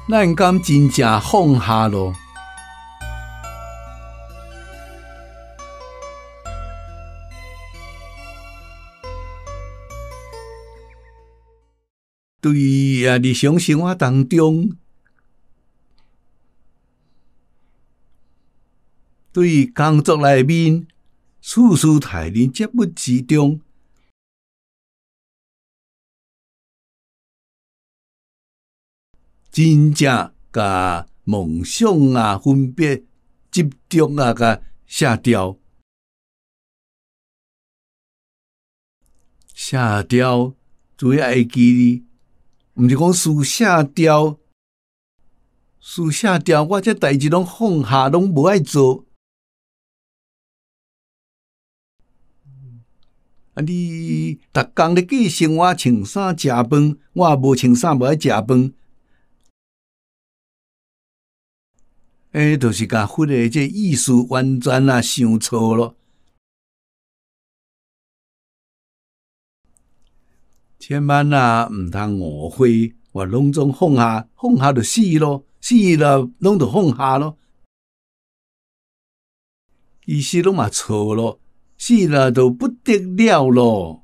咱敢真正放下咯？对日常生活当中，对工作内面，事事待人接物之中，真正甲梦想啊分别执着啊甲写掉，写掉主要会记哩。毋是讲书写掉，书写掉，我这代志拢放下，拢无爱做。你逐工咧过生活，穿衫食饭，我也无穿衫，无爱食饭。就是甲忽略这意思完全想错咯。千万毋通误会，我拢总放下，放下就死咯，死了拢就放下咯。其实拢嘛错咯，死了就不得了咯。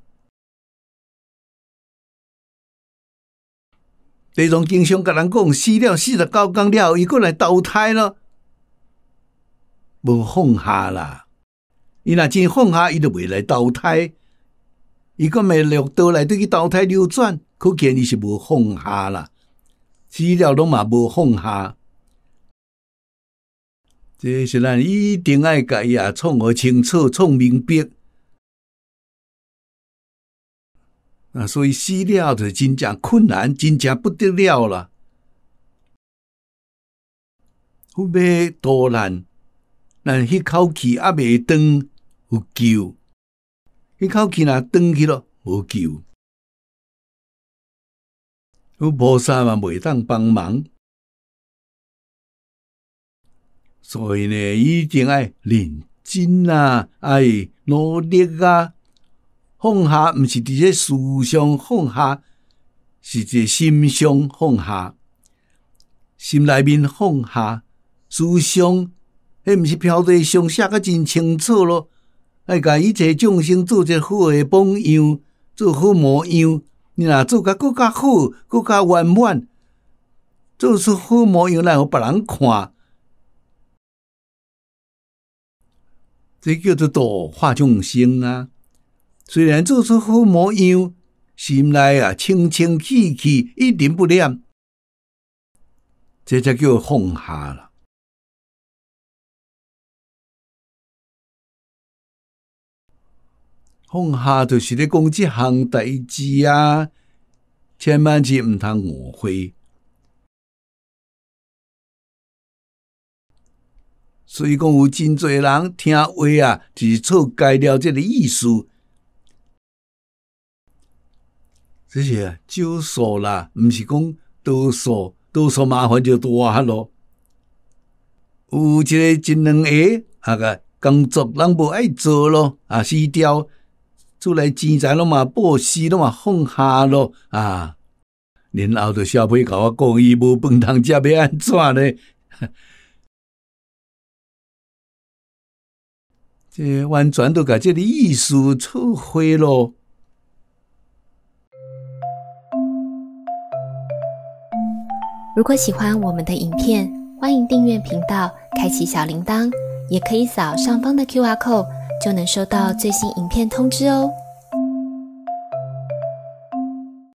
这种经常甲人讲，死了49天了后，伊过来投胎咯，无放下啦。伊若真放下，伊就袂来投胎。伊个咪六道内底去投胎流转，可见伊是无放下啦，死了拢嘛无放下。这是咱一定要甲伊创好清楚、创明白。所以死了就真正困难，真正不得了啦。要渡咱，咱迄口气还未长，有救。迄口气若长去咯，无救。菩萨嘛袂当帮忙，所以呢，一定要认真爱努力啊！放下毋是伫这事上放下，是伫心上放下，心内面放下，思想，迄毋是飘在上写甲真清楚咯。爱甲一切众生做一个好诶榜样，做好模样。你若做甲更加好，更加圆满，做出好模样来互别人看，这叫做度化众生啊！虽然做出好模样，心内清清气气，一点不染，这才叫放下啦。放下就是咧讲这项代志啊，千万是毋通误会。所以讲有真侪人听话就是错解了这个意思，这是少数啦，毋是讲多数，多数麻烦就大咯。有一个真两个工作人无爱做咯，死掉。出来钱财拢嘛报死，拢嘛放下咯然后就小妹甲我讲，伊无饭通食，要安怎呢？这完全都甲这个意思错会咯。 如果喜欢我们的影片，欢迎订阅频道，开启小铃铛，也可以扫上方的 QR code。就能收到最新影片通知哦。